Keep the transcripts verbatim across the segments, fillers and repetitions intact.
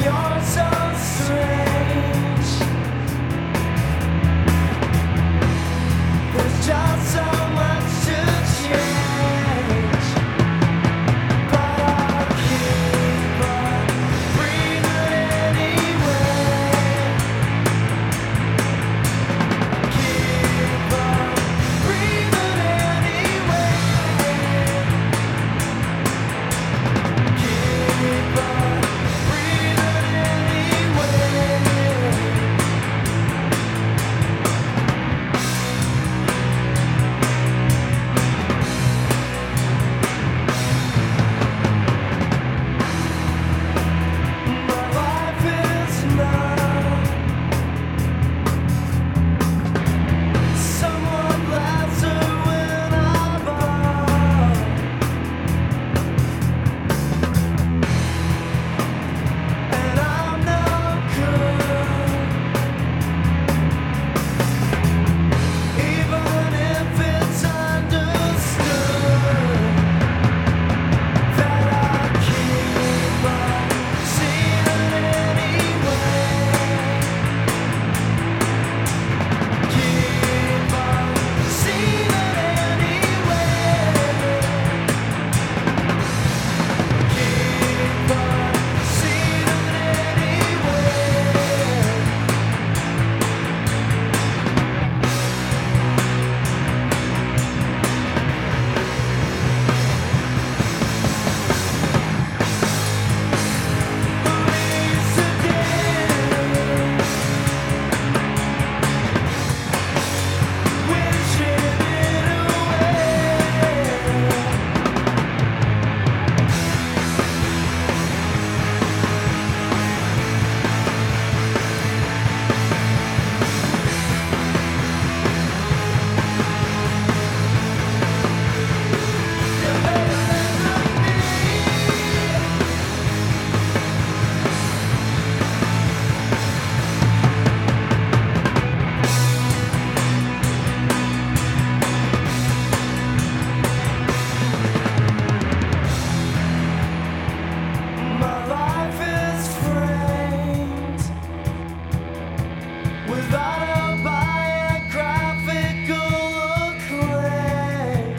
you're so strange. There's just so much to change, but I'll keep on breathing anyway. Keep on breathing anyway. Keep on breathing anyway. My life is now someone laughs when I'm out, and I'm no good, even if it's understood that I keep on seeing anyway. Keep on seeing anyway. Keep on seeing my life is framed with autobiographical acclaim,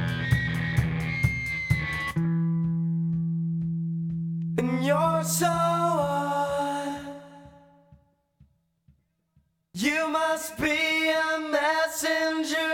and you're so odd. You must be a messenger